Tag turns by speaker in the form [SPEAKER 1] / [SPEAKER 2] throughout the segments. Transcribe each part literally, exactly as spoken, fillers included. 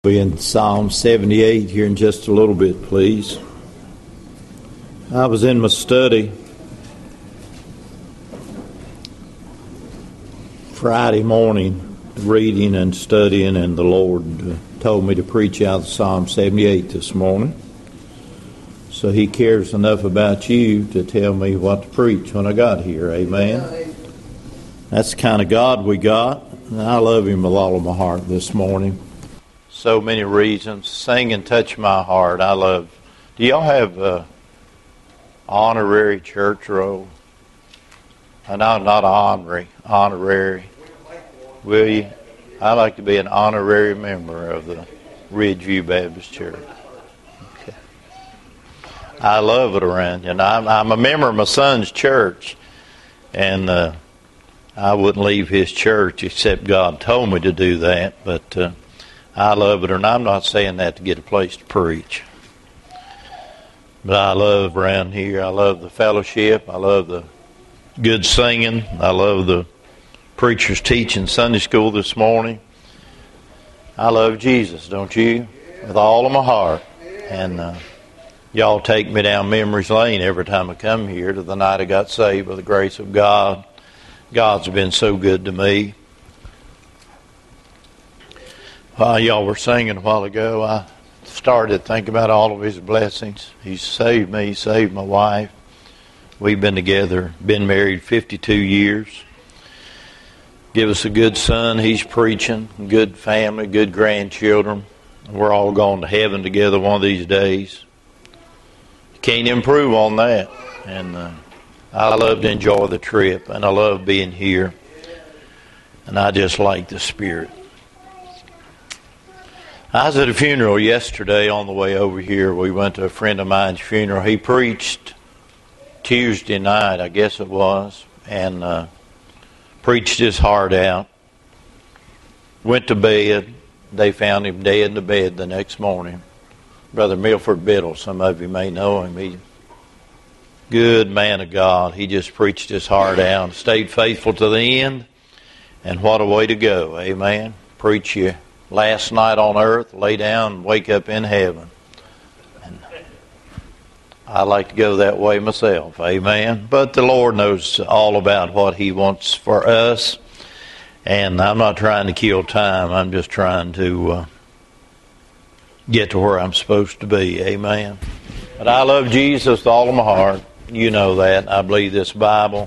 [SPEAKER 1] Be in Psalm seventy-eight here in just a little bit, please. I was in my study Friday morning reading and studying, and the Lord uh, told me to preach out of Psalm seventy-eight this morning. So He cares enough about you to tell me what to preach when I got here. Amen. That's the kind of God we got, and I love Him with all of my heart this morning. So many reasons. Sing and touch my heart. I love. Do y'all have a honorary church roll? I know, not honorary. Honorary. Will you? I'd like to be an honorary member of the Ridgeview Baptist Church. Okay. I love it around you. And I'm, I'm a member of my son's church, and uh, I wouldn't leave his church except God told me to do that. But uh, I love it, and I'm not saying that to get a place to preach. But I love around here. I love the fellowship. I love the good singing. I love the preachers teaching Sunday school this morning. I love Jesus, don't you? With all of my heart. And uh, y'all take me down memory's lane every time I come here to the night I got saved by the grace of God. God's been so good to me. While y'all were singing a while ago, I started to think about all of His blessings. He's saved me, He saved my wife. We've been together, been married fifty-two years. Give us a good son, He's preaching, good family, good grandchildren. We're all going to heaven together one of these days. Can't improve on that. And uh, I love to enjoy the trip, and I love being here. And I just like the Spirit. I was at a funeral yesterday on the way over here. We went to a friend of mine's funeral. He preached Tuesday night, I guess it was, and uh, preached his heart out. Went to bed. They found him dead in the bed the next morning. Brother Milford Biddle, some of you may know him. He's a good man of God. He just preached his heart out, stayed faithful to the end, and what a way to go. Amen. Preach you last night on earth, lay down and wake up in heaven. And I like to go that way myself, amen. But the Lord knows all about what He wants for us. And I'm not trying to kill time. I'm just trying to uh, get to where I'm supposed to be, amen. But I love Jesus with all of my heart. You know that. I believe this Bible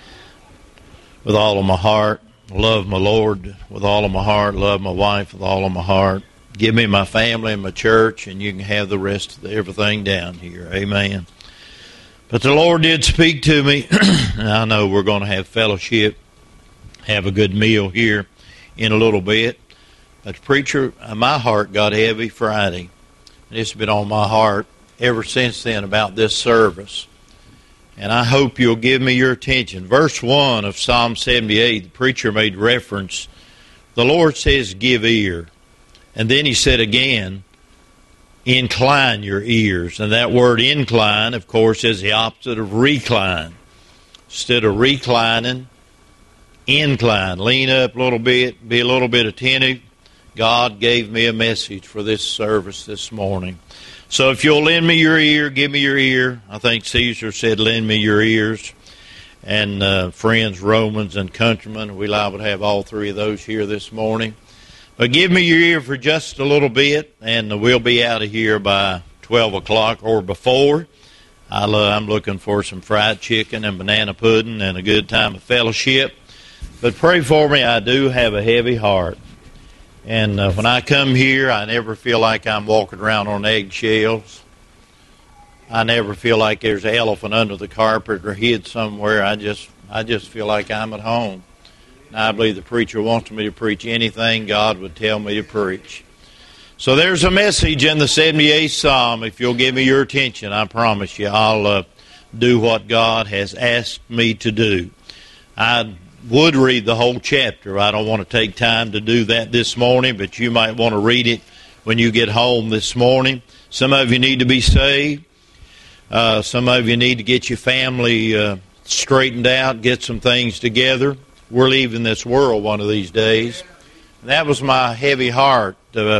[SPEAKER 1] with all of my heart. Love my Lord with all of my heart. Love my wife with all of my heart. Give me my family and my church, and you can have the rest of the, everything down here. Amen. But the Lord did speak to me. And I know we're going to have fellowship, have a good meal here in a little bit. But preacher, my heart got heavy Friday. And it's been on my heart ever since then about this service. And I hope you'll give me your attention. Verse one of Psalm seventy-eight, the preacher made reference. The Lord says, give ear. And then He said again, incline your ears. And that word incline, of course, is the opposite of recline. Instead of reclining, incline. Lean up a little bit, be a little bit attentive. God gave me a message for this service this morning. So if you'll lend me your ear, give me your ear. I think Caesar said, lend me your ears. And uh, friends, Romans, and countrymen, we're liable to have all three of those here this morning. But give me your ear for just a little bit, and we'll be out of here by twelve o'clock or before. I love, I'm looking for some fried chicken and banana pudding and a good time of fellowship. But pray for me, I do have a heavy heart. And uh, when I come here, I never feel like I'm walking around on eggshells. I never feel like there's an elephant under the carpet or hid somewhere. I just I just feel like I'm at home. And I believe the preacher wants me to preach anything God would tell me to preach. So there's a message in the seventy-eighth Psalm. If you'll give me your attention, I promise you I'll uh, do what God has asked me to do. I would read the whole chapter. I don't want to take time to do that this morning, but you might want to read it when you get home this morning. Some of you need to be saved. Uh, some of you need to get your family uh, straightened out, get some things together. We're leaving this world one of these days. And that was my heavy heart uh,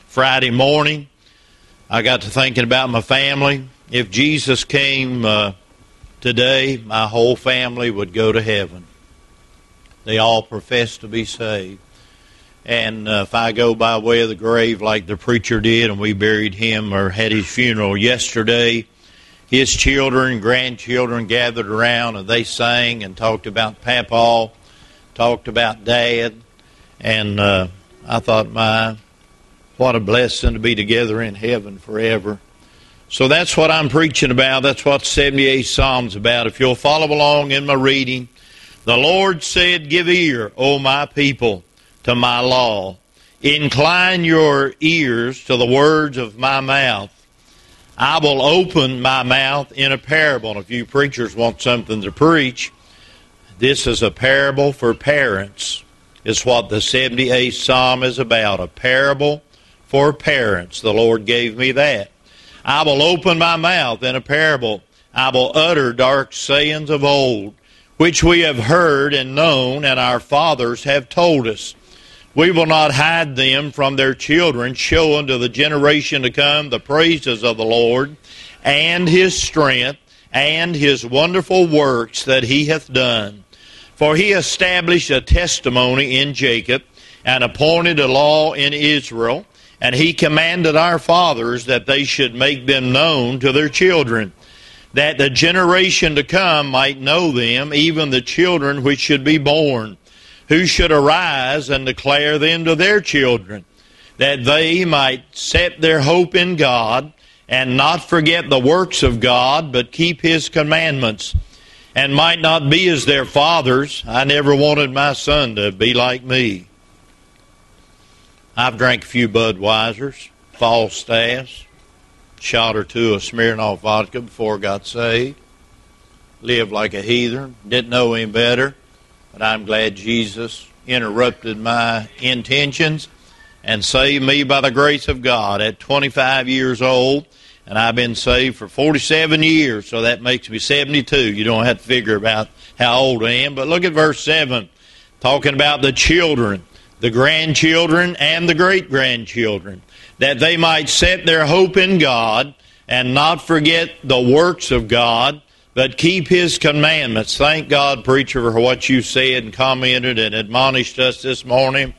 [SPEAKER 1] Friday morning, I got to thinking about my family. If Jesus came uh, today, my whole family would go to heaven. They all profess to be saved. And uh, if I go by way of the grave like the preacher did, and we buried him or had his funeral yesterday, his children, grandchildren gathered around, and they sang and talked about Papa, talked about Dad, and uh, I thought, my, what a blessing to be together in heaven forever. So that's what I'm preaching about. That's what the seventy-eighth Psalm's about. If you'll follow along in my reading, the Lord said, "Give ear, O my people, to my law. Incline your ears to the words of my mouth. I will open my mouth in a parable." And if you preachers want something to preach, this is a parable for parents. It's what the seventy-eighth Psalm is about, a parable for parents. The Lord gave me that. I will open my mouth in a parable. I will utter dark sayings of old, which we have heard and known, and our fathers have told us. We will not hide them from their children. Show unto the generation to come the praises of the Lord, and his strength, and his wonderful works that he hath done. For he established a testimony in Jacob, and appointed a law in Israel, and he commanded our fathers that they should make them known to their children, that the generation to come might know them, even the children which should be born, who should arise and declare them to their children, that they might set their hope in God, and not forget the works of God, but keep his commandments, and might not be as their fathers. I never wanted my son to be like me. I've drank a few Budweisers, Falstaffs, shot or two of Smirnoff vodka before I got saved. Lived like a heathen, didn't know any better. But I'm glad Jesus interrupted my intentions and saved me by the grace of God at twenty-five years old. And I've been saved for forty-seven years, so that makes me seventy-two. You don't have to figure about how old I am. But look at verse seven, talking about the children, the grandchildren, and the great-grandchildren, that they might set their hope in God and not forget the works of God, but keep his commandments. Thank God, preacher, for what you said and commented and admonished us this morning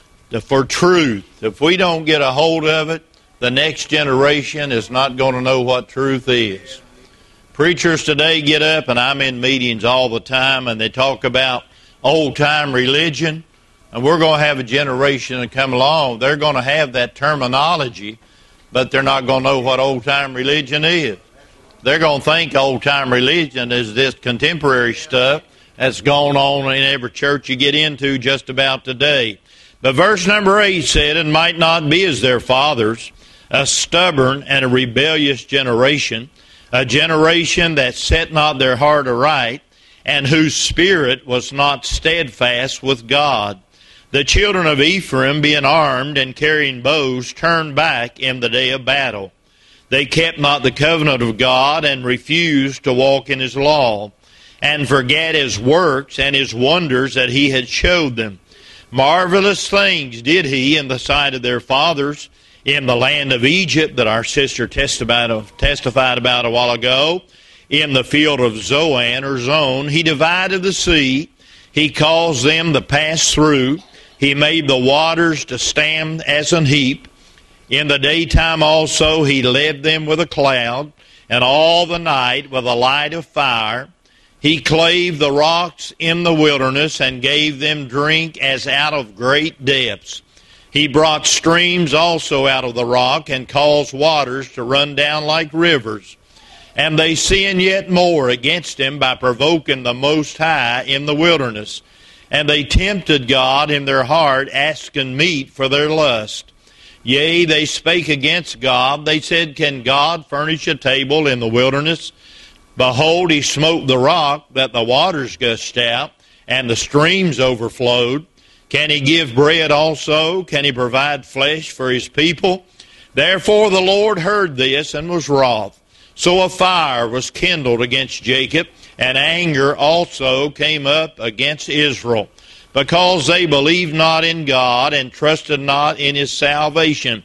[SPEAKER 1] for truth. If we don't get a hold of it, the next generation is not going to know what truth is. Preachers today get up, and I'm in meetings all the time, and they talk about old-time religion, and we're going to have a generation that come along. They're going to have that terminology, but they're not going to know what old-time religion is. They're going to think old-time religion is this contemporary stuff that's going on in every church you get into just about today. But verse number eight said, "And might not be as their fathers, a stubborn and a rebellious generation, a generation that set not their heart aright, and whose spirit was not steadfast with God. The children of Ephraim, being armed and carrying bows, turned back in the day of battle. They kept not the covenant of God, and refused to walk in his law, and forgat his works and his wonders that he had showed them. Marvelous things did he in the sight of their fathers, in the land of Egypt, that our sister testified, testified about a while ago, in the field of Zoan or Zone. He divided the sea. He caused them to pass through. He made the waters to stand as an heap. In the daytime also he led them with a cloud, and all the night with a light of fire. He clave the rocks in the wilderness, and gave them drink as out of great depths. He brought streams also out of the rock, and caused waters to run down like rivers. And they sinned yet more against him by provoking the Most High in the wilderness. And they tempted God in their heart, asking meat for their lust. Yea, they spake against God. They said, Can God furnish a table in the wilderness? Behold, he smote the rock, that the waters gushed out, and the streams overflowed. Can he give bread also? Can he provide flesh for his people? Therefore the Lord heard this, and was wroth. So a fire was kindled against Jacob, and anger also came up against Israel, because they believed not in God, and trusted not in his salvation.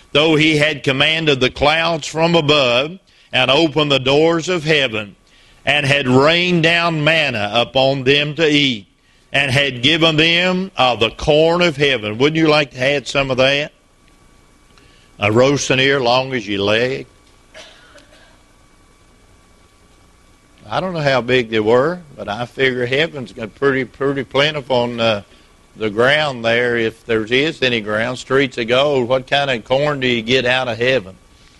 [SPEAKER 1] though he had commanded the clouds from above, and opened the doors of heaven, and had rained down manna upon them to eat, and had given them of the corn of heaven. Wouldn't you like to have some of that? A roasting ear long as your leg. I don't know how big they were, but I figure heaven's got pretty pretty plentiful on uh, the ground there, if there is any ground. Streets of gold. What kind of corn do you get out of heaven?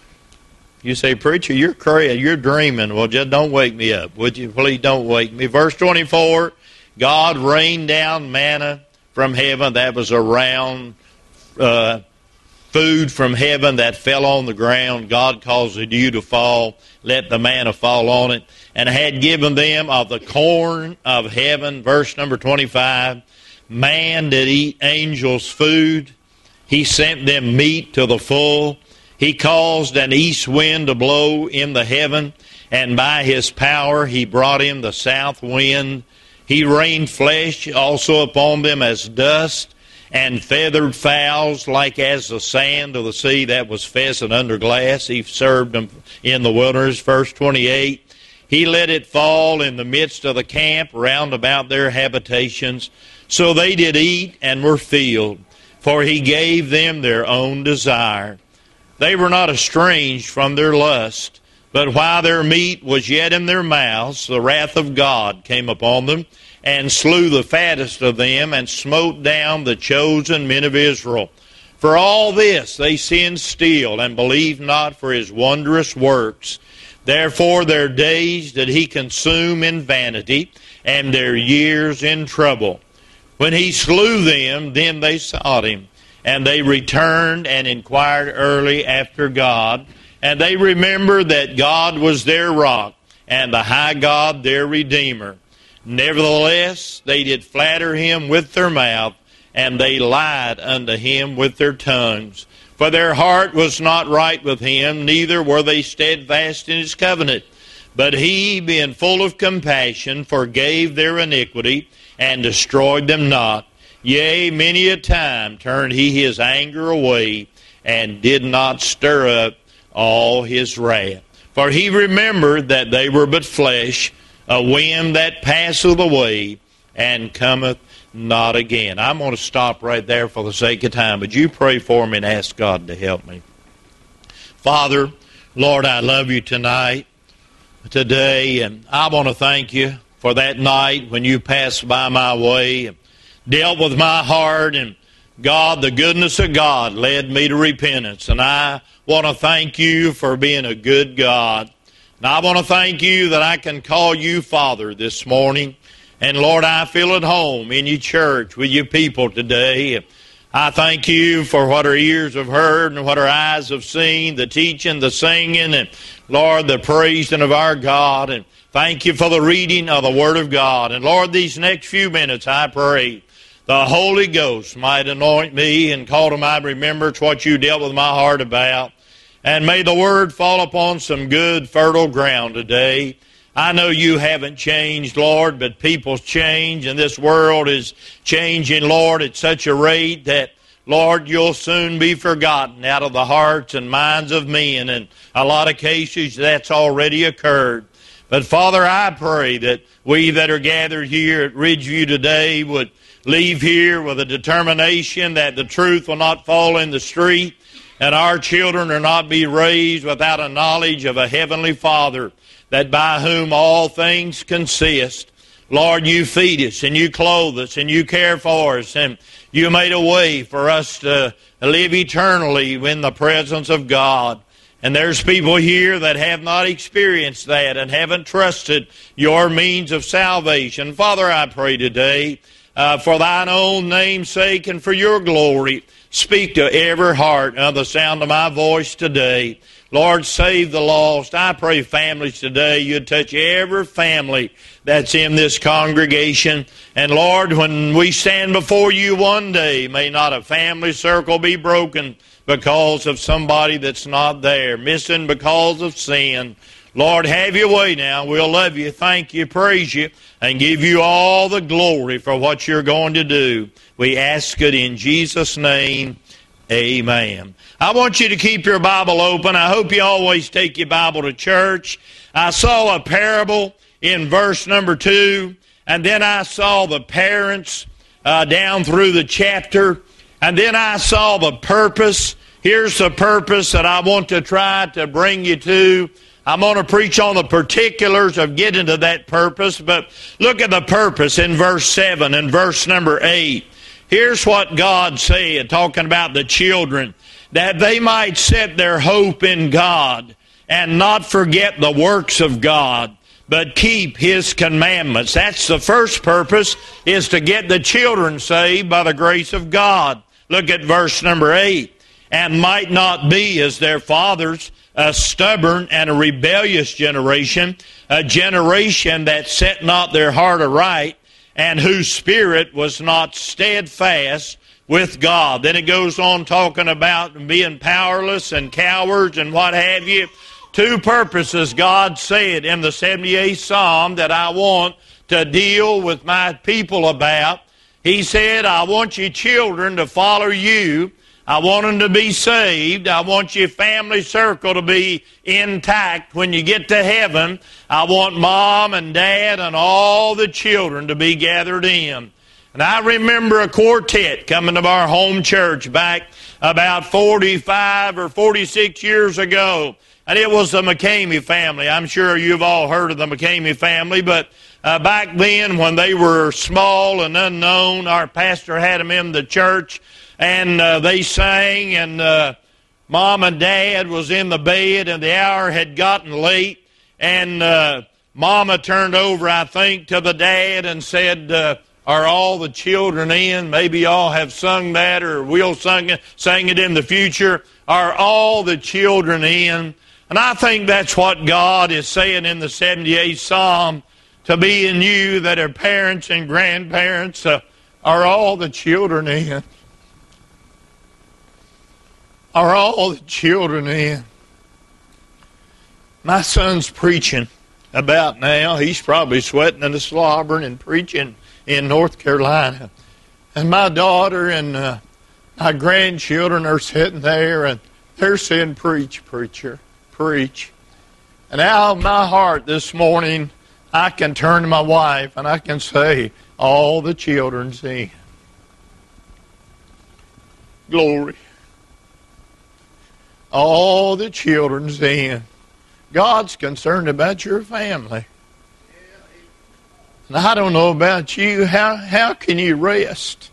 [SPEAKER 1] You say, preacher, you're crazy. You're dreaming. Well, just don't wake me up. Would you? Please don't wake me. Verse twenty-four, God rained down manna from heaven. That was a round uh, food from heaven that fell on the ground. God caused the dew to fall, let the manna fall on it, and had given them of the corn of heaven. Verse number twenty-five, man did eat angels' food. He sent them meat to the full. He caused an east wind to blow in the heaven, and by his power he brought in the south wind. He rained flesh also upon them as dust, and feathered fowls like as the sand of the sea. That was pheasant under glass. He served them in the wilderness. Verse twenty-eight, he let it fall in the midst of the camp round about their habitations. So they did eat and were filled, for he gave them their own desire. They were not estranged from their lust, but while their meat was yet in their mouths, the wrath of God came upon them, and slew the fattest of them, and smote down the chosen men of Israel. For all this they sinned still, and believed not for his wondrous works. Therefore their days did he consume in vanity, and their years in trouble. When he slew them, then they sought him. And they returned and inquired early after God. And they remembered that God was their rock, and the high God their Redeemer. Nevertheless, they did flatter him with their mouth, and they lied unto him with their tongues. For their heart was not right with him, neither were they steadfast in his covenant. But he, being full of compassion, forgave their iniquity, and destroyed them not. Yea, many a time turned he his anger away, and did not stir up all his wrath. For he remembered that they were but flesh, a wind that passeth away, and cometh not again. I'm going to stop right there for the sake of time. Would you pray for me and ask God to help me? Father, Lord, I love you tonight, today, and I want to thank you for that night when you passed by my way and dealt with my heart, and God, the goodness of God led me to repentance. And I want to thank you for being a good God. And I want to thank you that I can call you Father this morning. And Lord, I feel at home in your church with your people today. I thank you for what our ears have heard and what our eyes have seen, the teaching, the singing, and Lord, the praising of our God. And thank you for the reading of the Word of God. And Lord, these next few minutes, I pray the Holy Ghost might anoint me and call to my remembrance what you dealt with my heart about. And may the Word fall upon some good, fertile ground today. I know you haven't changed, Lord, but people change, and this world is changing, Lord, at such a rate that, Lord, you'll soon be forgotten out of the hearts and minds of men. And a lot of cases, that's already occurred. But, Father, I pray that we that are gathered here at Ridgeview today would leave here with a determination that the truth will not fall in the street, and our children will not be raised without a knowledge of a heavenly Father, that by whom all things consist. Lord, you feed us, and you clothe us, and you care for us, and you made a way for us to live eternally in the presence of God. And there's people here that have not experienced that and haven't trusted your means of salvation. Father, I pray today, Uh, for thine own name's sake and for your glory, speak to every heart under the sound of my voice today. Lord, save the lost. I pray families today, you'd touch every family that's in this congregation. And Lord, when we stand before you one day, may not a family circle be broken because of somebody that's not there, missing because of sin. Lord, have your way now. We'll love you, thank you, praise you, and give you all the glory for what you're going to do. We ask it in Jesus' name.
[SPEAKER 2] Amen. I want you to keep your Bible open. I hope you always take your Bible to church. I saw a parable in verse number two, and then I saw the parents uh, down through the chapter, and then I saw the purpose. Here's the purpose that I want to try to bring you to. I'm going to preach on the particulars of getting to that purpose, but look at the purpose in verse seven and verse number eight. Here's what God said, talking about the children, that they might set their hope in God and not forget the works of God, but keep His commandments. That's the first purpose, is to get the children saved by the grace of God. Look at verse number eight. And might not be as their fathers, a stubborn and a rebellious generation, a generation that set not their heart aright, and whose spirit was not steadfast with God. Then it goes on talking about being powerless and cowards and what have you. Two purposes God said in the seventy-eighth Psalm that I want to deal with my people about. He said, I want your children to follow you. I want them to be saved. I want your family circle to be intact when you get to heaven. I want mom and dad and all the children to be gathered in. And I remember a quartet coming to our home church back about forty-five or forty-six years ago. And it was the McCamey family. I'm sure you've all heard of the McCamey family, but uh, back then when they were small and unknown, our pastor had them in the church. And uh, they sang, and uh, Mom and Dad was in the bed, and the hour had gotten late. And uh, Mama turned over, I think, to the dad and said, uh, are all the children in? Maybe y'all have sung that, or we'll sing it, sing it in the future. Are all the children in? And I think that's what God is saying in the seventy-eighth Psalm, to be in you that are parents and grandparents. Uh, are all the children in? Are all the children in? My son's preaching about now. He's probably sweating and slobbering and preaching in North Carolina. And my daughter and uh, my grandchildren are sitting there, and they're saying, preach, preacher, preach. And out of my heart this morning, I can turn to my wife and I can say, all the children's in. Glory. All the children's in. God's concerned about your family. And I don't know about you, how, how can you rest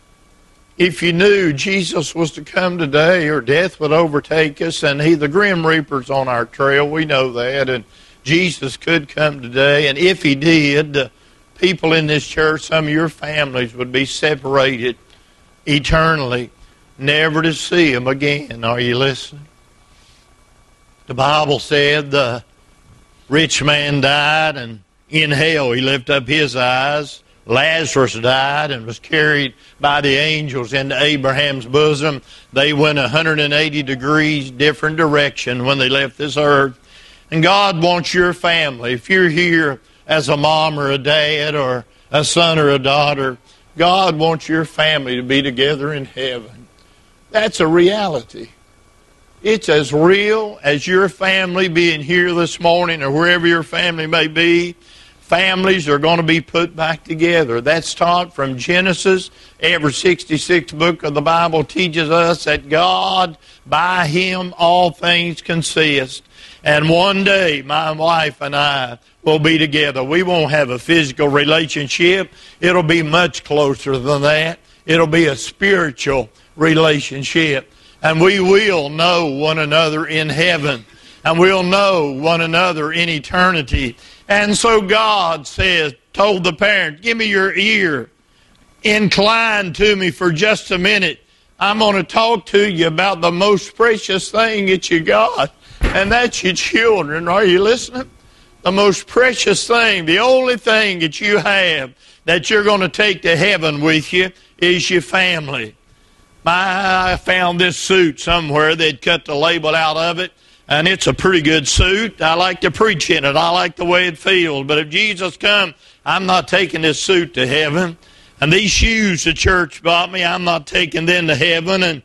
[SPEAKER 2] if you knew Jesus was to come today, or death would overtake us, and he, the Grim Reaper's on our trail, we know that, and Jesus could come today, and if he did, the people in this church, some of your families would be separated eternally, never to see him again. Are you listening? The Bible said the rich man died, and in hell he lifted up his eyes. Lazarus died and was carried by the angels into Abraham's bosom. They went one hundred eighty degrees different direction when they left this earth. And God wants your family. If you're here as a mom or a dad or a son or a daughter, God wants your family to be together in heaven. That's a reality. It's as real as your family being here this morning, or wherever your family may be. Families are going to be put back together. That's taught from Genesis. Every sixty-sixth book of the Bible teaches us that God, by Him, all things consist. And one day, my wife and I will be together. We won't have a physical relationship. It'll be much closer than that. It'll be a spiritual relationship. And we will know one another in heaven. And we'll know one another in eternity. And so God says, told the parent, give me your ear. Incline to me for just a minute. I'm going to talk to you about the most precious thing that you got. And that's your children. Are you listening? The most precious thing, the only thing that you have that you're going to take to heaven with you is your family. My, I found this suit somewhere. They'd cut the label out of it. And it's a pretty good suit. I like to preach in it. I like the way it feels. But if Jesus comes, I'm not taking this suit to heaven. And these shoes the church bought me, I'm not taking them to heaven. And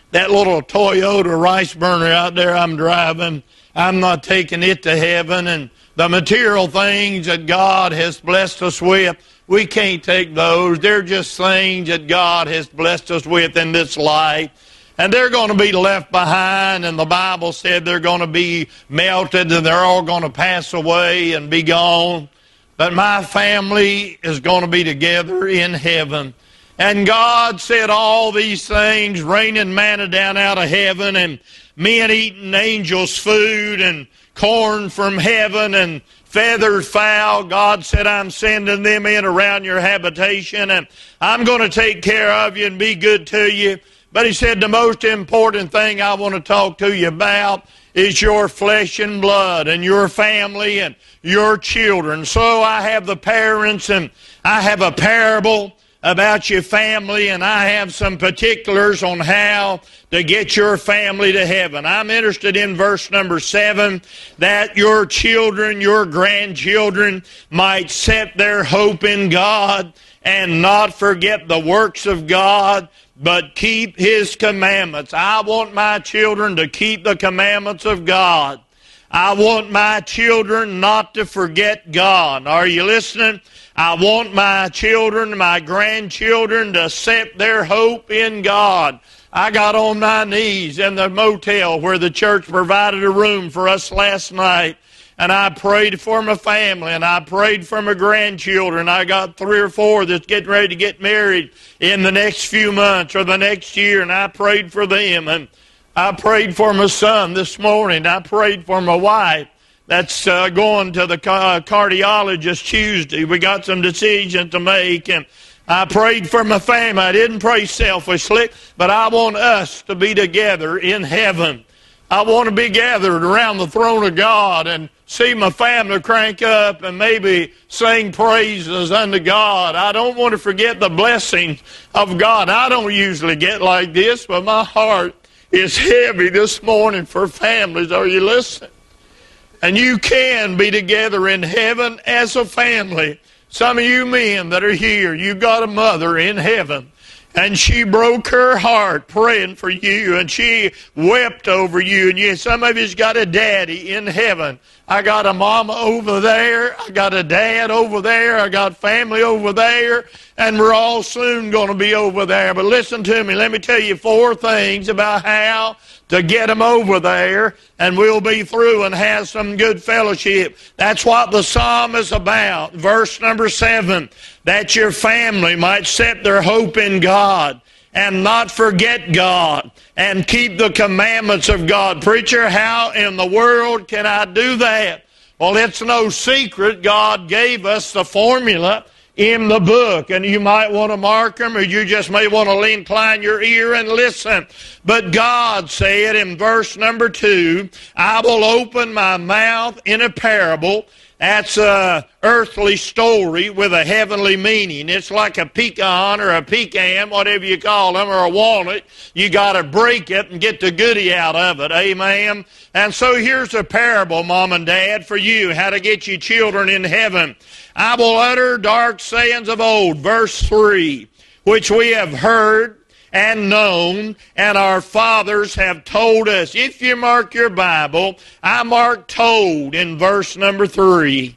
[SPEAKER 2] that little Toyota rice burner out there I'm driving, I'm not taking it to heaven. And the material things that God has blessed us with, we can't take those. They're just things that God has blessed us with in this life. And they're going to be left behind, and the Bible said they're going to be melted and they're all going to pass away and be gone. But my family is going to be together in heaven. And God said all these things, raining manna down out of heaven, and men eating angels' food, and corn from heaven, and feathered fowl. God said, I'm sending them in around your habitation, and I'm going to take care of you and be good to you. But he said the most important thing I want to talk to you about is your flesh and blood and your family and your children. So I have the parents, and I have a parable about your family, and I have some particulars on how to get your family to heaven. I'm interested in verse number seven, that your children, your grandchildren might set their hope in God and not forget the works of God, but keep His commandments. I want my children to keep the commandments of God. I want my children not to forget God. Are you listening? I want my children, my grandchildren, to set their hope in God. I got on my knees in the motel where the church provided a room for us last night, and I prayed for my family, and I prayed for my grandchildren. I got three or four that's getting ready to get married in the next few months or the next year, and I prayed for them. And I prayed for my son this morning. I prayed for my wife that's uh, going to the uh, cardiologist Tuesday. We got some decisions to make, and I prayed for my family. I didn't pray selfishly, but I want us to be together in heaven. I want to be gathered around the throne of God and see my family crank up and maybe sing praises unto God. I don't want to forget the blessings of God. I don't usually get like this, but my heart is heavy this morning for families. Are you listening? And you can be together in heaven as a family. Some of you men that are here, you got a mother in heaven, and she broke her heart praying for you, and she wept over you. And you, some of you's got a daddy in heaven. I got a mama over there. I got a dad over there. I got family over there. And we're all soon going to be over there. But listen to me. Let me tell you four things about how to get them over there, and we'll be through and have some good fellowship. That's what the psalm is about. Verse number seven, that your family might set their hope in God and not forget God and keep the commandments of God. Preacher, how in the world can I do that? Well, it's no secret. God gave us the formula in the book, and you might want to mark them, or you just may want to incline your ear and listen. But God said in verse number two, I will open my mouth in a parable. That's a earthly story with a heavenly meaning. It's like a pecan or a pecan, whatever you call them, or a walnut. You got to break it and get the goodie out of it. Amen. And so here's a parable, Mom and Dad, for you, how to get your children in heaven. I will utter dark sayings of old, verse three, which we have heard and known, and our fathers have told us. If you mark your Bible, I mark told in verse number three.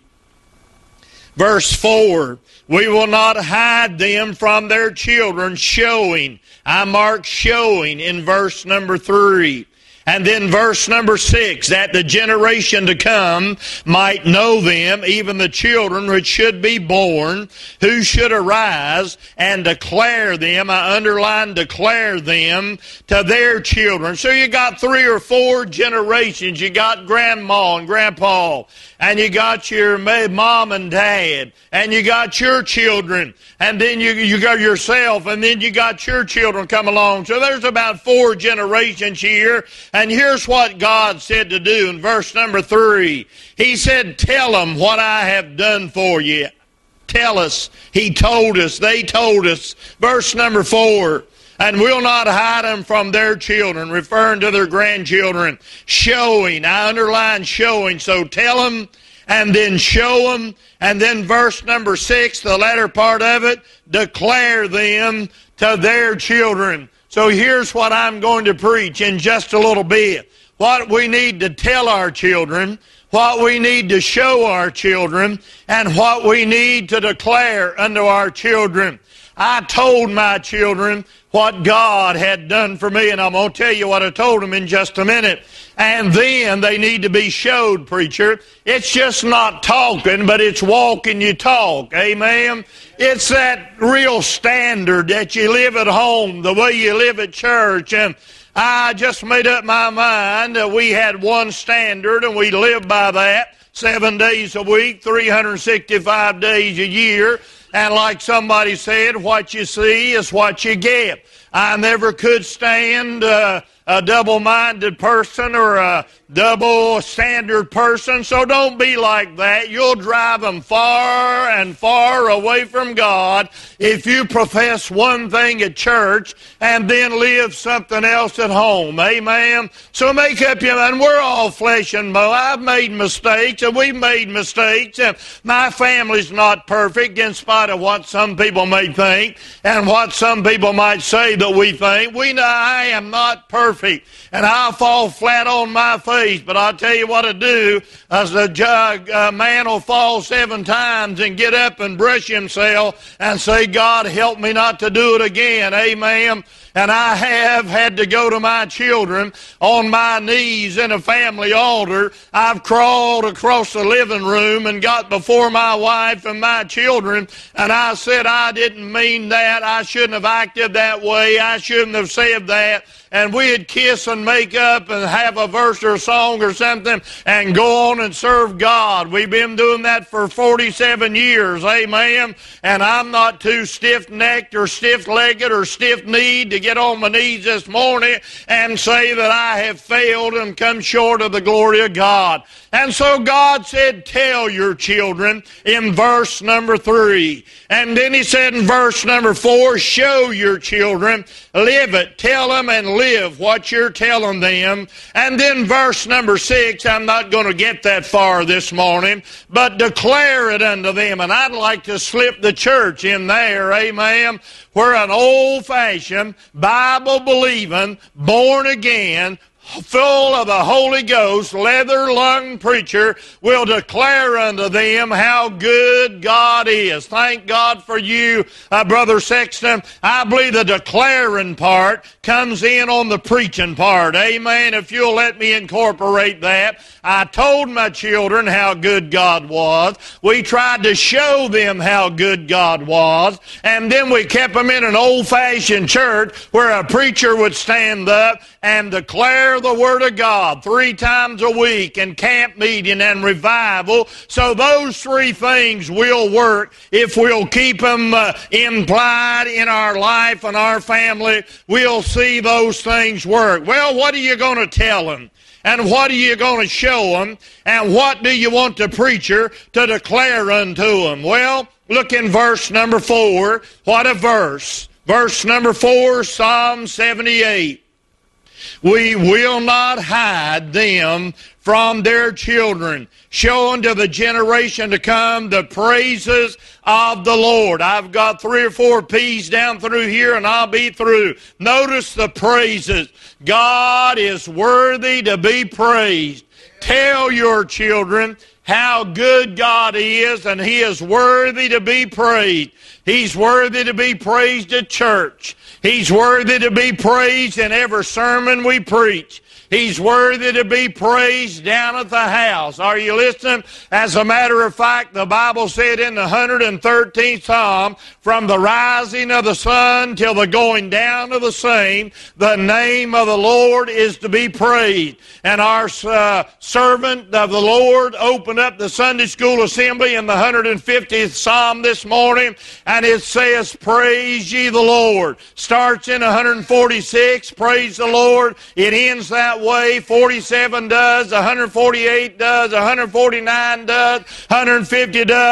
[SPEAKER 2] Verse four, we will not hide them from their children, showing. I mark showing in verse number three. And then verse number six, that the generation to come might know them, even the children which should be born, who should arise and declare them, I underline declare them, to their children. So you got three or four generations. You got grandma and grandpa, and you got your mom and dad, and you got your children, and then you, you got yourself, and then you got your children come along. So there's about four generations here. And here's what God said to do in verse number three. He said, tell them what I have done for you. Tell us. He told us. They told us. Verse number four. And will not hide them from their children, referring to their grandchildren. Showing. I underline showing. So tell them and then show them. And then verse number six, the latter part of it, declare them to their children. So here's what I'm going to preach in just a little bit. What we need to tell our children, what we need to show our children, and what we need to declare unto our children. I told my children what God had done for me, and I'm going to tell you what I told them in just a minute. And then they need to be showed, preacher. It's just not talking, but it's walking you talk. Amen? It's that real standard that you live at home, the way you live at church. And I just made up my mind that we had one standard, and we lived by that seven days a week, three hundred sixty-five days a year. And like somebody said, what you see is what you get. I never could stand uh, a double-minded person or a double-standard person, so don't be like that. You'll drive them far and far away from God if you profess one thing at church and then live something else at home. Amen? So make up your mind. We're all flesh and bone. I've made mistakes, and we've made mistakes, and my family's not perfect in spite of what some people may think and what some people might say that we think. We know I am not perfect, and I'll fall flat on my face, but I'll tell you what to do. As a jug, a man will fall seven times and get up and brush himself and say, God, help me not to do it again. Amen. And I have had to go to my children on my knees in a family altar. I've crawled across the living room and got before my wife and my children, and I said, I didn't mean that. I shouldn't have acted that way. I shouldn't have said that. And we'd kiss and make up and have a verse or a song or something and go on and serve God. We've been doing that for forty-seven years, amen? And I'm not too stiff-necked or stiff-legged or stiff-kneed to get on my knees this morning and say that I have failed and come short of the glory of God. And so God said, tell your children in verse number three. And then he said in verse number four, show your children, live it, tell them and live what you're telling them. And then verse number six, I'm not going to get that far this morning, but declare it unto them. And I'd like to slip the church in there, amen, where an old-fashioned, Bible-believing, born-again, full of the Holy Ghost, leather-lunged preacher will declare unto them how good God is. Thank God for you, uh, Brother Sexton. I believe the declaring part comes in on the preaching part. Amen. If you'll let me incorporate that. I told my children how good God was. We tried to show them how good God was. And then we kept them in an old-fashioned church where a preacher would stand up and declare the Word of God three times a week, and camp meeting and revival. So those three things will work if we'll keep them uh, implied in our life and our family. We'll see those things work. Well, what are you going to tell them? And what are you going to show them? And what do you want the preacher to declare unto them? Well, look in verse number four. What a verse. Verse number four, Psalm seventy-eight. We will not hide them from their children. Show unto the generation to come the praises of the Lord. I've got three or four P's down through here, and I'll be through. Notice the praises. God is worthy to be praised. Tell your children how good God is, and He is worthy to be praised. He's worthy to be praised at church. He's worthy to be praised in every sermon we preach. He's worthy to be praised down at the house. Are you listening? As a matter of fact, the Bible said in the one hundred thirteenth Psalm, from the rising of the sun till the going down of the same, the name of the Lord is to be praised. And our uh, servant of the Lord opened up the Sunday school assembly in the one hundred fiftieth Psalm this morning, and it says, praise ye the Lord. Starts in one hundred forty-six, praise the Lord. It ends that way. forty-seven does, one hundred forty-eight does, one hundred forty-nine does, one hundred fifty does.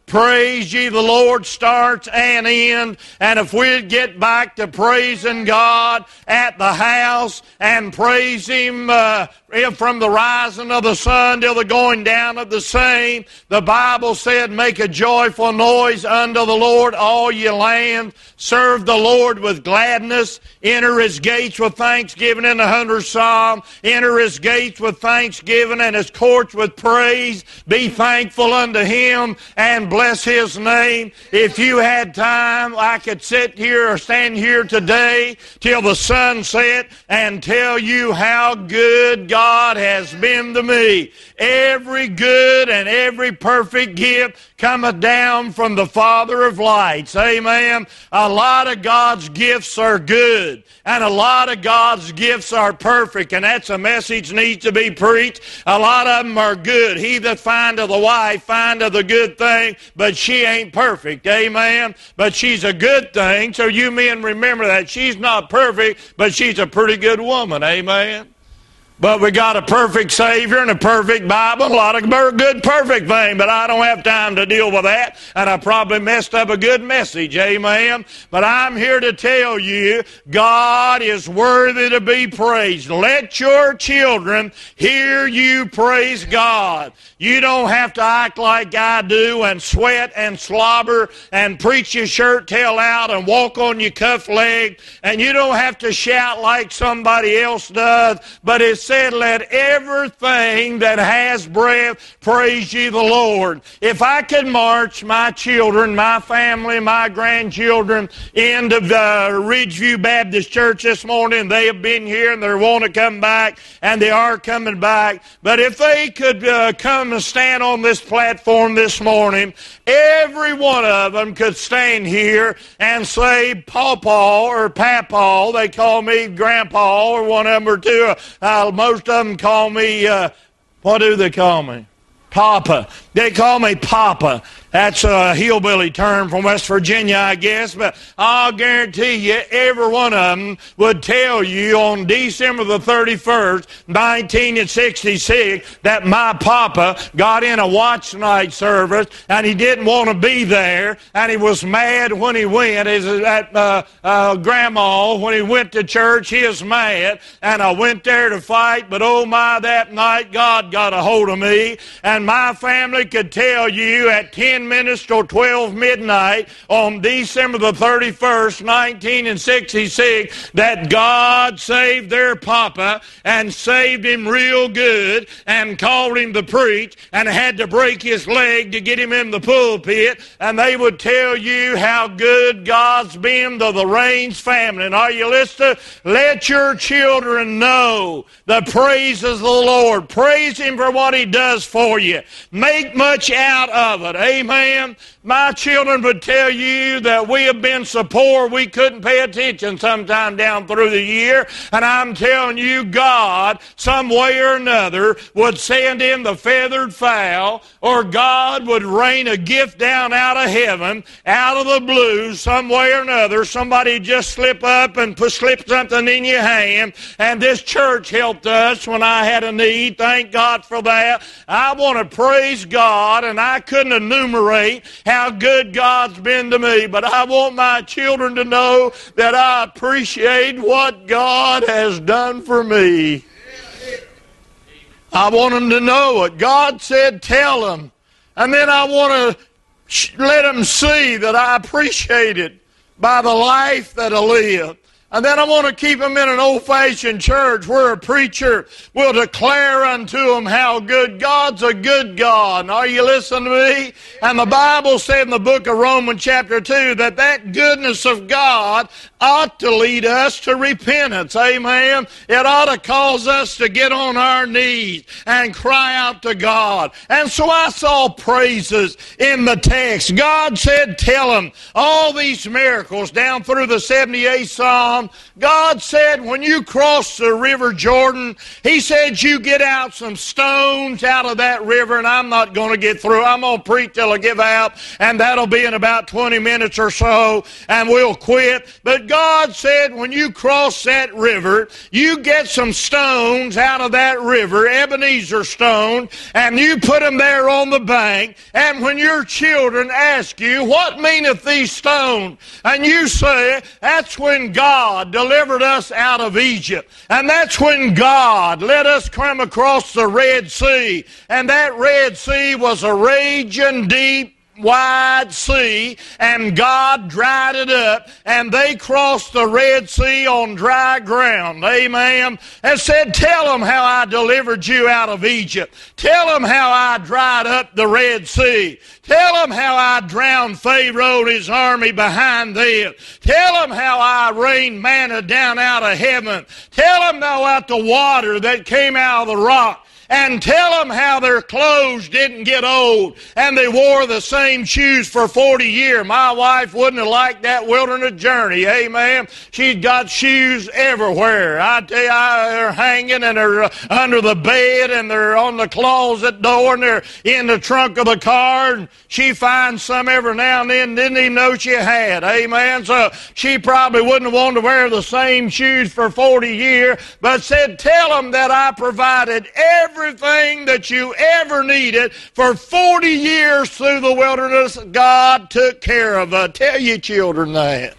[SPEAKER 2] Praise ye the Lord starts and ends. And if we'd get back to praising God at the house and praise Him uh, from the rising of the sun till the going down of the same, the Bible said, make a joyful noise unto the Lord, all ye land. Serve the Lord with gladness. Enter His gates with thanksgiving in the hundredth psalm. Enter His gates with thanksgiving and His courts with praise. Be thankful unto Him and bless His name. If you had time, I could sit here or stand here today till the sun set and tell you how good God has been to me. Every good and every perfect gift cometh down from the Father of lights. Amen. A lot of God's gifts are good, and a lot of God's gifts are perfect, and that's a message needs to be preached. A lot of them are good. He that findeth a wife findeth a good thing, but she ain't perfect. Amen. But she's a good thing, so you men remember that. She's not perfect, but she's a pretty good woman. Amen. But we got a perfect Savior and a perfect Bible, a lot of good, perfect things, but I don't have time to deal with that, and I probably messed up a good message, amen? But I'm here to tell you, God is worthy to be praised. Let your children hear you praise God. You don't have to act like I do and sweat and slobber and preach your shirt tail out and walk on your cuff leg, and you don't have to shout like somebody else does, but it's said, let everything that has breath praise ye the Lord. If I could march my children, my family, my grandchildren into the Ridgeview Baptist Church this morning, they have been here and they want to come back, and they are coming back. But if they could uh, come and stand on this platform this morning, every one of them could stand here and say, Pawpaw or Papaw. They call me Grandpa, or one of them or two. Uh, most of them call me, uh, what do they call me? Papa. They call me Papa. That's a hillbilly term from West Virginia, I guess, but I'll guarantee you every one of them would tell you on December the thirty-first, nineteen sixty-six, that my Papa got in a watch night service, and he didn't want to be there, and he was mad when he went. His, at uh, uh, Grandma, when he went to church, he was mad, and I went there to fight, but oh my, that night God got a hold of me, and my family could tell you at ten minutes till twelve midnight on December the thirty-first, nineteen sixty-six, that God saved their Papa and saved him real good and called him to preach and had to break his leg to get him in the pulpit, and they would tell you how good God's been to the Raines family. And are you listening? Let your children know the praises of the Lord. Praise Him for what He does for you. Make much out of it. Amen. My children would tell you that we have been so poor we couldn't pay attention sometime down through the year. And I'm telling you, God, some way or another, would send in the feathered fowl, or God would rain a gift down out of heaven, out of the blue, some way or another. Somebody just slip up and put, slip something in your hand. And this church helped us when I had a need. Thank God for that. I want to praise God, and I couldn't enumerate how good God's been to me, but I want my children to know that I appreciate what God has done for me. I want them to know what God said, tell them. And then I want to let them see that I appreciate it by the life that I live. And then I want to keep them in an old-fashioned church where a preacher will declare unto them how good God's a good God. Are you listening to me? And the Bible said in the book of Romans chapter two that that goodness of God ought to lead us to repentance. Amen. It ought to cause us to get on our knees and cry out to God. And so I saw praises in the text. God said, tell them all these miracles down through the seventy-eighth Psalm on. God said when you cross the river Jordan, He said you get out some stones out of that river, and I'm not going to get through. I'm going to preach till I give out, and that'll be in about twenty minutes or so, and we'll quit. But God said when you cross that river, you get some stones out of that river, Ebenezer stone, and you put them there on the bank, and when your children ask you, what meaneth these stones? And you say, that's when God delivered us out of Egypt. And that's when God let us come across the Red Sea. And that Red Sea was a raging deep, wide sea, and God dried it up, and they crossed the Red Sea on dry ground. Amen. And said, tell them how I delivered you out of Egypt. Tell them how I dried up the Red Sea. Tell them how I drowned Pharaoh and his army behind them. Tell them how I rained manna down out of heaven. Tell them about the water that came out of the rock. And tell them how their clothes didn't get old and they wore the same shoes for forty years. My wife wouldn't have liked that wilderness journey. Amen. She's got shoes everywhere. I tell you, they're hanging and they're under the bed and they're on the closet door and they're in the trunk of the car. And she finds some every now and then, didn't even know she had. Amen. So she probably wouldn't have wanted to wear the same shoes for forty years, but said, tell them that I provided every Everything that you ever needed for forty years through the wilderness, God took care of it. Tell your children that.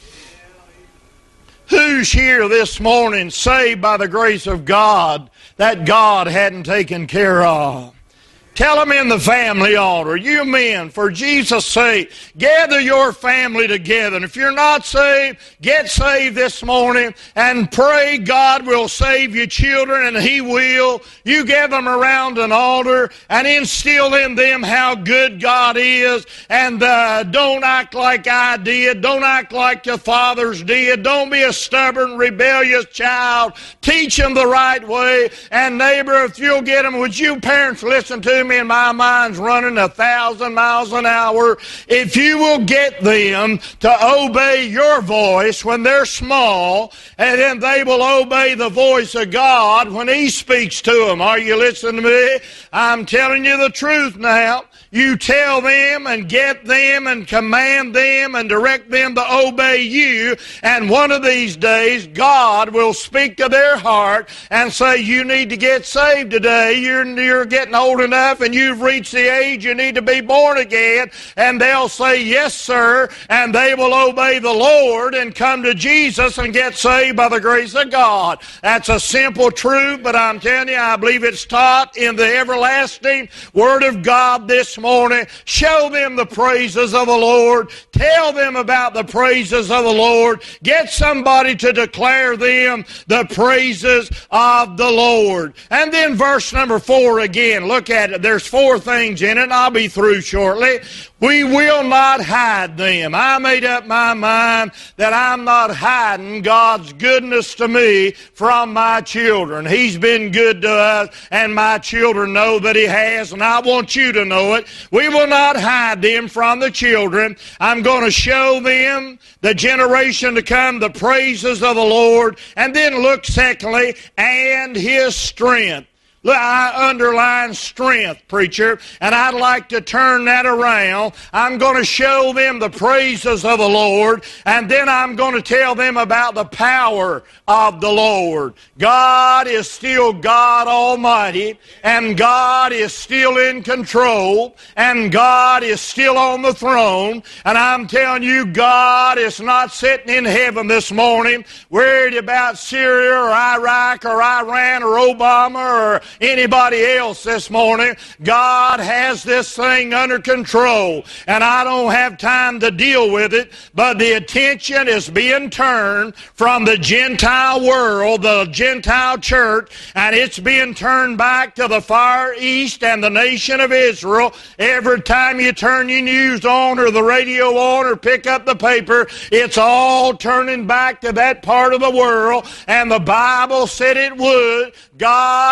[SPEAKER 2] Who's here this morning saved by the grace of God that God hadn't taken care of? Tell them in the family altar, you men, for Jesus' sake, gather your family together. And if you're not saved, get saved this morning and pray God will save your children, and He will. You gather them around an altar and instill in them how good God is. And uh, don't act like I did. Don't act like your fathers did. Don't be a stubborn, rebellious child. Teach them the right way. And neighbor, if you'll get them, would you parents listen to me, and my mind's running a thousand miles an hour. If you will get them to obey your voice when they're small, and then they will obey the voice of God when He speaks to them. Are you listening to me? I'm telling you the truth now. You tell them and get them and command them and direct them to obey you, and one of these days God will speak to their heart and say, you need to get saved today. You're, you're getting old enough and you've reached the age you need to be born again. And they'll say, yes, sir, and they will obey the Lord and come to Jesus and get saved by the grace of God. That's a simple truth, but I'm telling you, I believe it's taught in the everlasting Word of God this morning. Show them the praises of the Lord. Tell them about the praises of the Lord. Get somebody to declare them the praises of the Lord. And then verse number four again. Look at it. There's four things in it, and I'll be through shortly. We will not hide them. I made up my mind that I'm not hiding God's goodness to me from my children. He's been good to us, and my children know that He has, and I want you to know it. We will not hide them from the children. I'm going to show them, the generation to come, the praises of the Lord. And then look secondly, and His strength. Look, I underline strength, preacher, and I'd like to turn that around. I'm going to show them the praises of the Lord, and then I'm going to tell them about the power of the Lord. God is still God Almighty, and God is still in control, and God is still on the throne. And I'm telling you, God is not sitting in heaven this morning worried about Syria or Iraq or Iran or Obama or anybody else this morning. God has this thing under control, and I don't have time to deal with it, but the attention is being turned from the Gentile world, the Gentile church, and it's being turned back to the Far East and the nation of Israel. Every time you turn your news on or the radio on or pick up the paper, it's all turning back to that part of the world, and the Bible said it would. God is about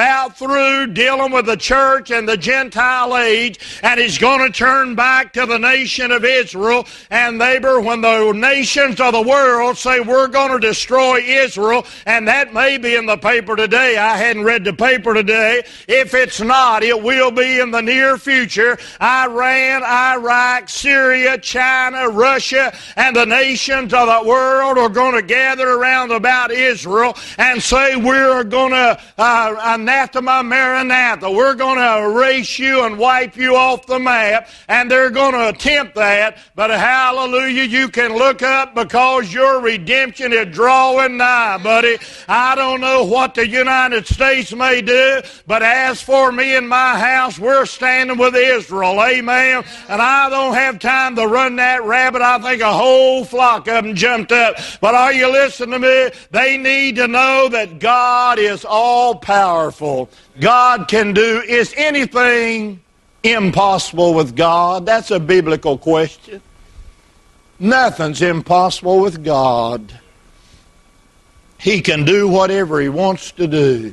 [SPEAKER 2] about through dealing with the church and the Gentile age, and he's going to turn back to the nation of Israel. And neighbor, when the nations of the world say we're going to destroy Israel, and that may be in the paper today. I hadn't read the paper today. If it's not, it will be in the near future. Iran, Iraq, Syria, China, Russia, and the nations of the world are going to gather around about Israel and say we're going to uh, anathema maranatha. We're going to erase you and wipe you off the map, and they're going to attempt that. But hallelujah, you can look up because your redemption is drawing nigh, buddy. I don't know what the United States may do, but as for me and my house, we're standing with Israel. Amen. And I don't have time to run that rabbit. I think a whole flock of them jumped up. But are you listening to me? They need to know that God is all-powerful. God can do. Is anything impossible with God? That's a biblical question. Nothing's impossible with God. He can do whatever He wants to do.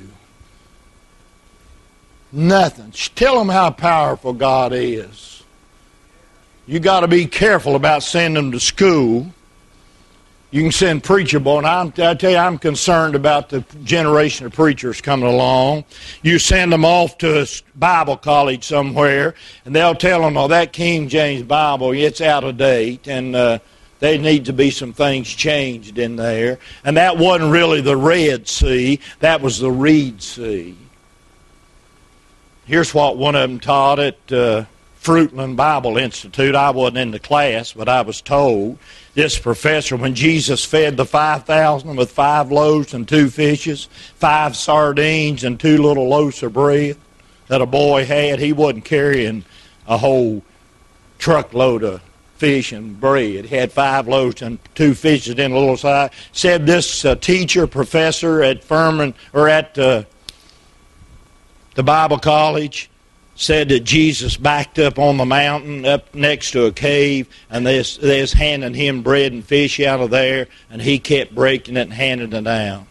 [SPEAKER 2] Nothing. Tell them how powerful God is. You got to be careful about sending them to school. You can send preacher boy, and I'm, I tell you, I'm concerned about the generation of preachers coming along. You send them off to a Bible college somewhere, and they'll tell them, oh, that King James Bible, it's out of date, and uh, there need to be some things changed in there. And that wasn't really the Red Sea, that was the Reed Sea. Here's what one of them taught at uh, Fruitland Bible Institute. I wasn't in the class, but I was told. This professor, when Jesus fed the five thousand with five loaves and two fishes, five sardines and two little loaves of bread that a boy had, he wasn't carrying a whole truckload of fish and bread. He had five loaves and two fishes in a little side. Said this uh, teacher, professor at Furman, or at uh, the Bible college, said that Jesus backed up on the mountain up next to a cave, and they was, they was handing him bread and fish out of there, and he kept breaking it and handing it down.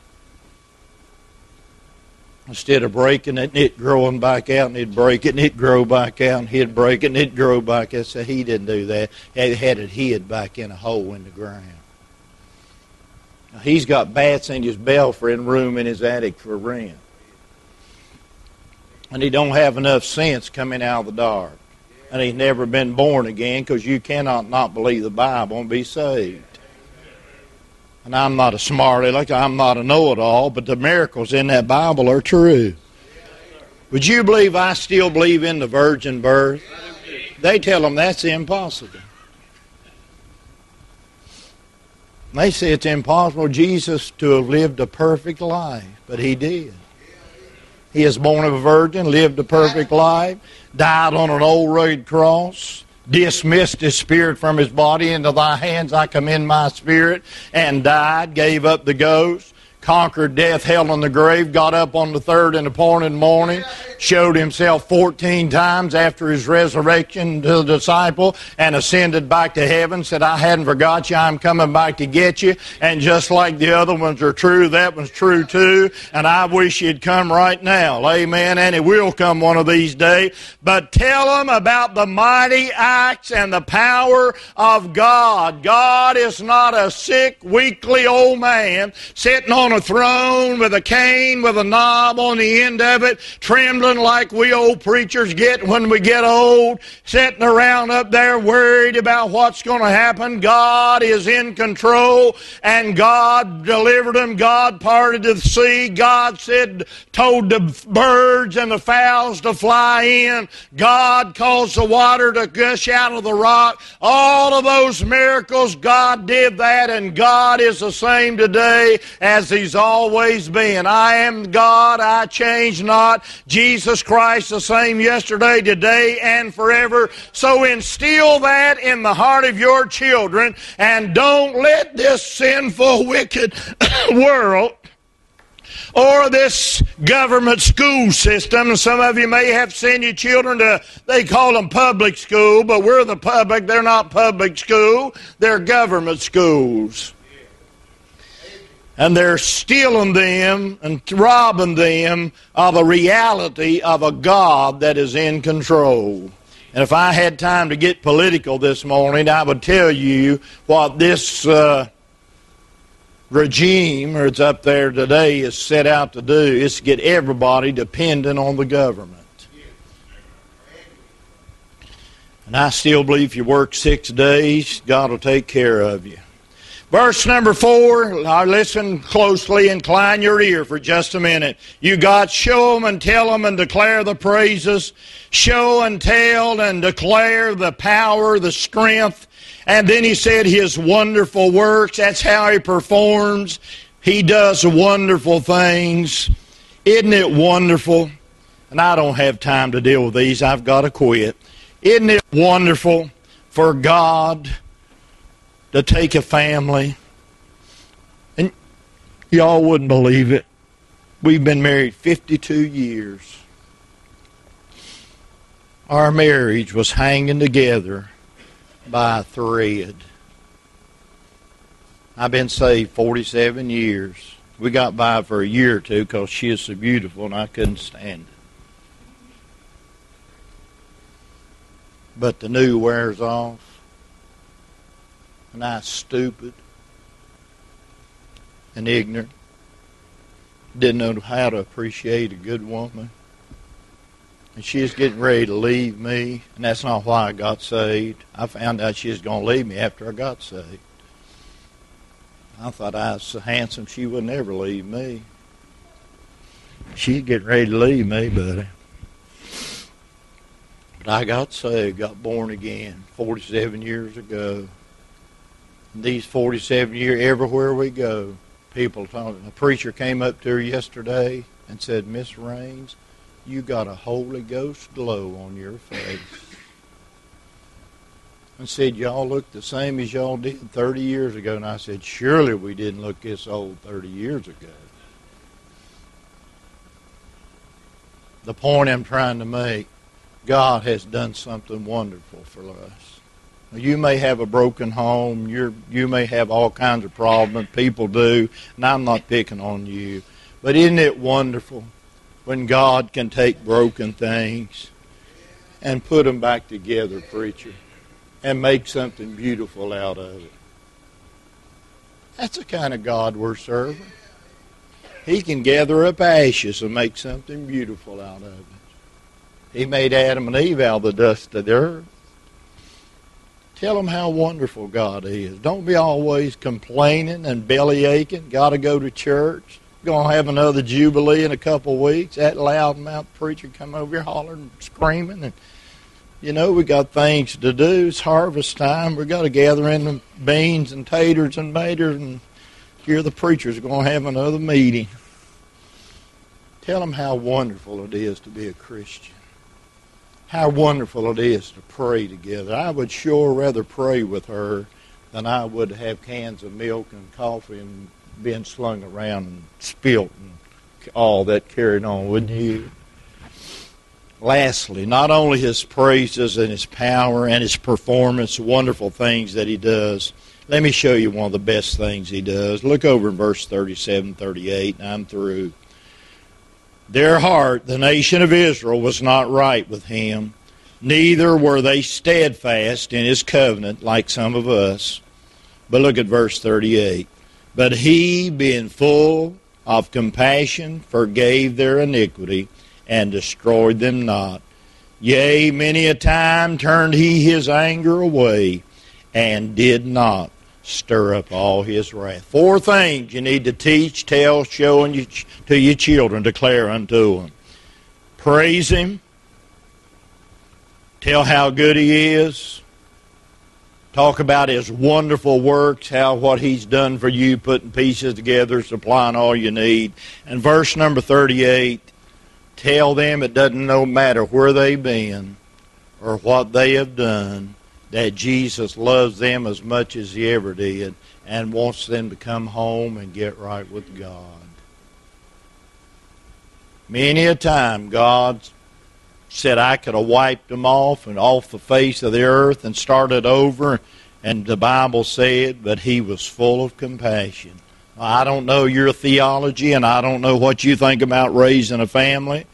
[SPEAKER 2] Instead of breaking it and it growing back out, and he'd break it and it'd grow back out, and he'd break it and it'd grow back out. So he didn't do that. He had it hid back in a hole in the ground. Now, he's got bats in his belfry and room in his attic for rent. And he don't have enough sense coming out of the dark. And he's never been born again, because you cannot not believe the Bible and be saved. And I'm not a smart aleck, I'm not a know-it-all, but the miracles in that Bible are true. Would you believe I still believe in the virgin birth? They tell them that's impossible. They say it's impossible Jesus to have lived a perfect life, but he did. He is born of a virgin, lived a perfect life, died on an old rugged cross, dismissed his spirit from his body. Into thy hands I commend my spirit, and died, gave up the ghost, conquered death, hell, and the grave, got up on the third and appointed morning, showed himself fourteen times after his resurrection to the disciple, and ascended back to heaven, said, I hadn't forgot you, I'm coming back to get you. And just like the other ones are true, that one's true too, and I wish he'd come right now. Amen. And he will come one of these days. But tell them about the mighty acts and the power of God. God is not a sick, weakly old man sitting on a throne with a cane with a knob on the end of it, trembling like we old preachers get when we get old, sitting around up there worried about what's going to happen. God is in control, and God delivered them. God parted the sea. God said, told the birds and the fowls to fly in. God caused the water to gush out of the rock. All of those miracles, God did that, and God is the same today as He's always been. I am God, I change not. Jesus Christ the same yesterday, today, and forever. So instill that in the heart of your children, and don't let this sinful, wicked world or this government school system. Some of you may have sent your children to, they call them public school, but we're the public. They're not public school. They're government schools. And they're stealing them and robbing them of a reality of a God that is in control. And if I had time to get political this morning, I would tell you what this uh, regime, or it's up there today, is set out to do, is to get everybody dependent on the government. And I still believe if you work six days, God will take care of you. Verse number four, now listen closely, incline your ear for just a minute. You God, show them and tell them and declare the praises. Show and tell and declare the power, the strength. And then he said his wonderful works. That's how he performs. He does wonderful things. Isn't it wonderful? And I don't have time to deal with these. I've got to quit. Isn't it wonderful for God to take a family? And y'all wouldn't believe it. We've been married fifty-two years. Our marriage was hanging together by a thread. I've been saved forty-seven years. We got by for a year or two because she is so beautiful and I couldn't stand it. But the new wears off. And I was stupid and ignorant. Didn't know how to appreciate a good woman. And she was getting ready to leave me. And that's not why I got saved. I found out she was going to leave me after I got saved. I thought I was so handsome she would never leave me. She's getting ready to leave me, buddy. But I got saved, got born again forty-seven years ago. And these forty-seven years, everywhere we go, people talking. A preacher came up to her yesterday and said, Miss Raines, you got a Holy Ghost glow on your face. And said, y'all look the same as y'all did thirty years ago. And I said, surely we didn't look this old thirty years ago. The point I'm trying to make, God has done something wonderful for us. You may have a broken home. You're, you may have all kinds of problems. People do. And I'm not picking on you. But isn't it wonderful when God can take broken things and put them back together, preacher, and make something beautiful out of it? That's the kind of God we're serving. He can gather up ashes and make something beautiful out of it. He made Adam and Eve out of the dust of the earth. Tell them how wonderful God is. Don't be always complaining and belly aching. Got to go to church. Going to have another jubilee in a couple of weeks. That loudmouth preacher come over here hollering and screaming. And, you know, we got things to do. It's harvest time. We got to gather in the beans and taters and maters and hear the preacher's going to have another meeting. Tell them how wonderful it is to be a Christian. How wonderful it is to pray together. I would sure rather pray with her than I would have cans of milk and coffee and being slung around and spilt and all that carried on, wouldn't you? Lastly, not only his praises and his power and his performance, wonderful things that he does. Let me show you one of the best things he does. Look over in verse thirty-seven, thirty-eight, and I'm through. Their heart, the nation of Israel, was not right with him, neither were they steadfast in his covenant like some of us. But look at verse thirty-eight. But he, being full of compassion, forgave their iniquity and destroyed them not. Yea, many a time turned he his anger away and did not stir up all his wrath. Four things you need to teach, tell, show and you, to your children, declare unto them. Praise him. Tell how good he is. Talk about his wonderful works, how what he's done for you, putting pieces together, supplying all you need. And verse number thirty-eight, tell them it doesn't no matter where they've been or what they have done, that Jesus loves them as much as he ever did and wants them to come home and get right with God. Many a time God said I could have wiped them off and off the face of the earth and started over, and the Bible said, but he was full of compassion. I don't know your theology, and I don't know what you think about raising a family.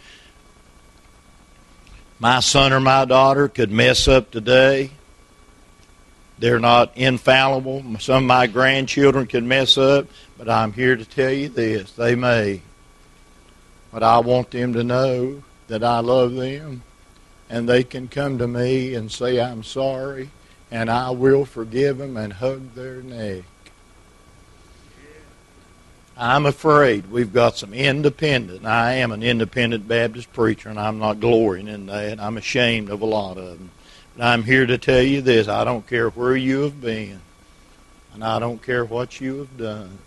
[SPEAKER 2] My son or my daughter could mess up today. They're not infallible. Some of my grandchildren could mess up, but I'm here to tell you this. They may. But I want them to know that I love them, and they can come to me and say, I'm sorry, and I will forgive them and hug their neck. I'm afraid we've got some independent. I am an independent Baptist preacher, and I'm not glorying in that. I'm ashamed of a lot of them. But I'm here to tell you this. I don't care where you have been, and I don't care what you have done.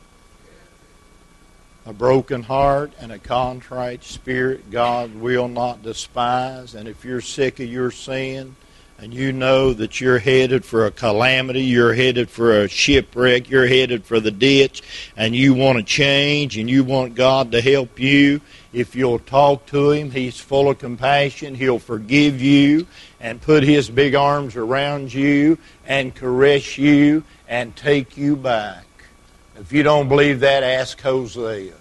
[SPEAKER 2] A broken heart and a contrite spirit God will not despise. And if you're sick of your sin, and you know that you're headed for a calamity, you're headed for a shipwreck, you're headed for the ditch, and you want to change, and you want God to help you, if you'll talk to Him, He's full of compassion. He'll forgive you and put His big arms around you and caress you and take you back. If you don't believe that, ask Hosea.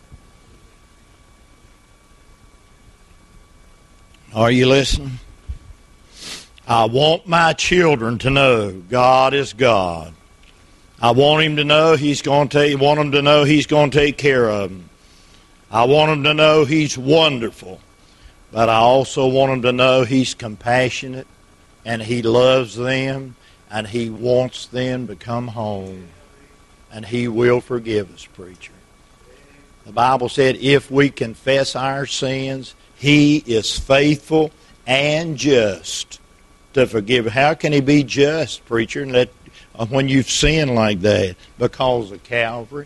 [SPEAKER 2] Are you listening? I want my children to know God is God. I want him to know He's going to take. Want them to know He's going to take care of them. I want them to know He's wonderful, but I also want them to know He's compassionate, and He loves them, and He wants them to come home, and He will forgive us, preacher. The Bible said, if we confess our sins, He is faithful and just to forgive. How can He be just, preacher, and let, uh, when you've sinned like that? Because of Calvary.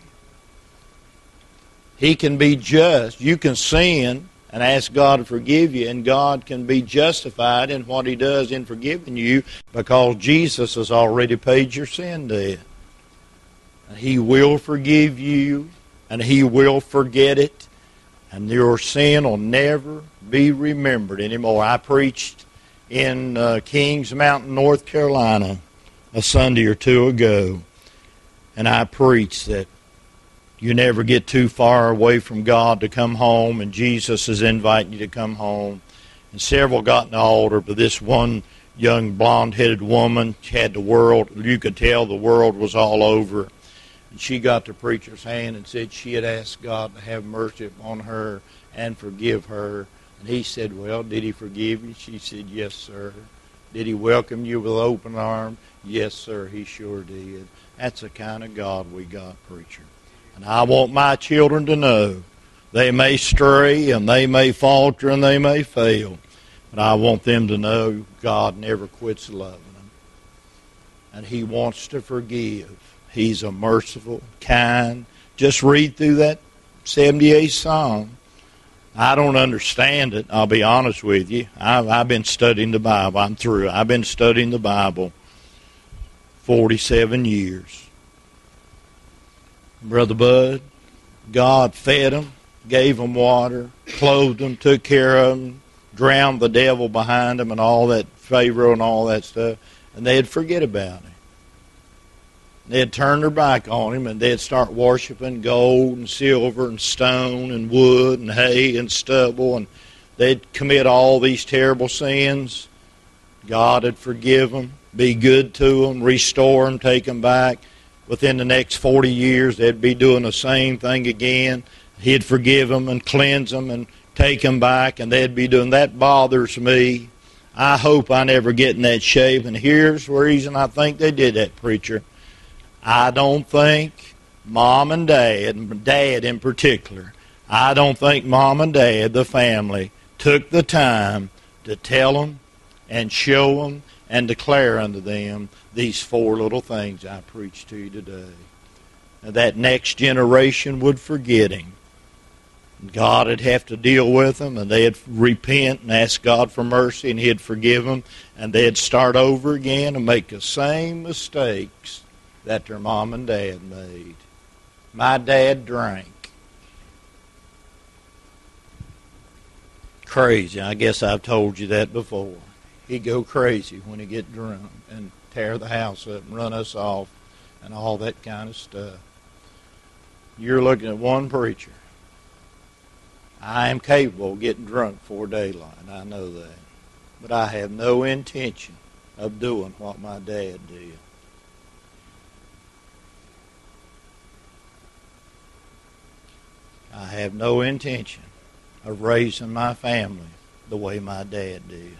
[SPEAKER 2] He can be just. You can sin and ask God to forgive you, and God can be justified in what He does in forgiving you because Jesus has already paid your sin debt. And He will forgive you, and He will forget it, and your sin will never be remembered anymore. I preached in uh, Kings Mountain, North Carolina, a Sunday or two ago, and I preached that you never get too far away from God to come home, and Jesus is inviting you to come home. And several got in the altar, but this one young blonde-headed woman had the world, you could tell the world was all over. And she got the preacher's hand and said she had asked God to have mercy upon her and forgive her. And he said, well, did He forgive you? She said, yes, sir. Did He welcome you with open arms? Yes, sir, He sure did. That's the kind of God we got, preacher. And I want my children to know they may stray and they may falter and they may fail, but I want them to know God never quits loving them. And He wants to forgive. He's a merciful, kind. Just read through that seventy-eighth Psalm. I don't understand it, I'll be honest with you. I've, I've been studying the Bible. I'm through. I've been studying the Bible forty-seven years. Brother Bud, God fed them, gave them water, clothed them, took care of them, drowned the devil behind them and all that, Pharaoh and all that stuff, and they'd forget about Him. They'd turn their back on Him, and they'd start worshiping gold and silver and stone and wood and hay and stubble, and they'd commit all these terrible sins. God would forgive them, be good to them, restore them, take them back. Within the next forty years, they'd be doing the same thing again. He'd forgive them and cleanse them and take them back, and they'd be doing that. Bothers me. I hope I never get in that shape, and here's the reason I think they did that, preacher. I don't think Mom and Dad, and Dad in particular, I don't think Mom and Dad, the family, took the time to tell them and show them and declare unto them these four little things I preach to you today. And that next generation would forget Him. God would have to deal with them, and they'd repent and ask God for mercy, and He'd forgive them, and they'd start over again and make the same mistakes that their mom and dad made. My dad drank. Crazy. I guess I've told you that before. He'd go crazy when he get drunk and tear the house up and run us off and all that kind of stuff.
[SPEAKER 1] You're looking at one preacher. I am capable of getting drunk before daylight. I know that. But I have no intention of doing what my dad did. I have no intention of raising my family the way my dad did.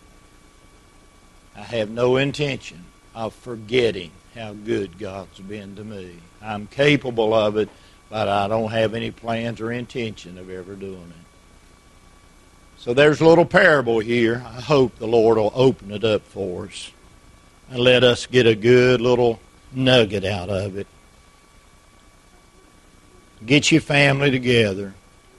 [SPEAKER 1] I have no intention of forgetting how good God's been to me. I'm capable of it, but I don't have any plans or intention of ever doing it. So there's a little parable here. I hope the Lord will open it up for us and let us get a good little nugget out of it. Get your family together.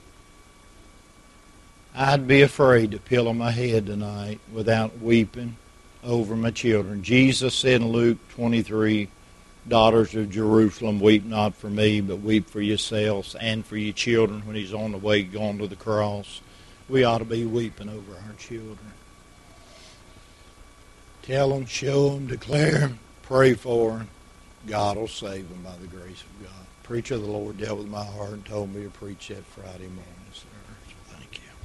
[SPEAKER 1] I'd be afraid to pillow my head tonight without weeping over my children. Jesus said in Luke twenty-three, daughters of Jerusalem, weep not for me, but weep for yourselves and for your children when he's on the way going to the cross. We ought to be weeping over our children. Tell them, show them, declare them, pray for them. God will save them by the grace of God. Preacher of the Lord dealt with my heart and told me to preach that Friday morning, sir. So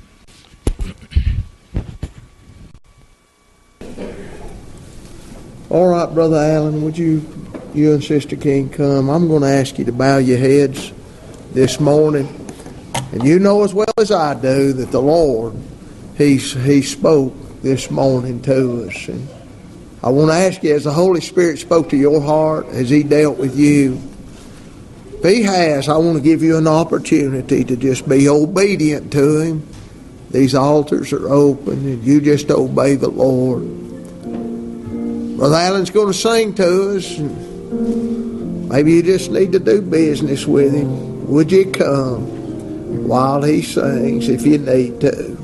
[SPEAKER 1] thank you.
[SPEAKER 3] All right, Brother Allen, would you, you and Sister King come? I'm going to ask you to bow your heads this morning. And you know as well as I do that the Lord, He's, He spoke this morning to us. And I want to ask you, as the Holy Spirit spoke to your heart, as He dealt with you, if He has, I want to give you an opportunity to just be obedient to Him. These altars are open, and you just obey the Lord. Brother Allen's going to sing to us. And maybe you just need to do business with him. Would you come while he sings if you need to?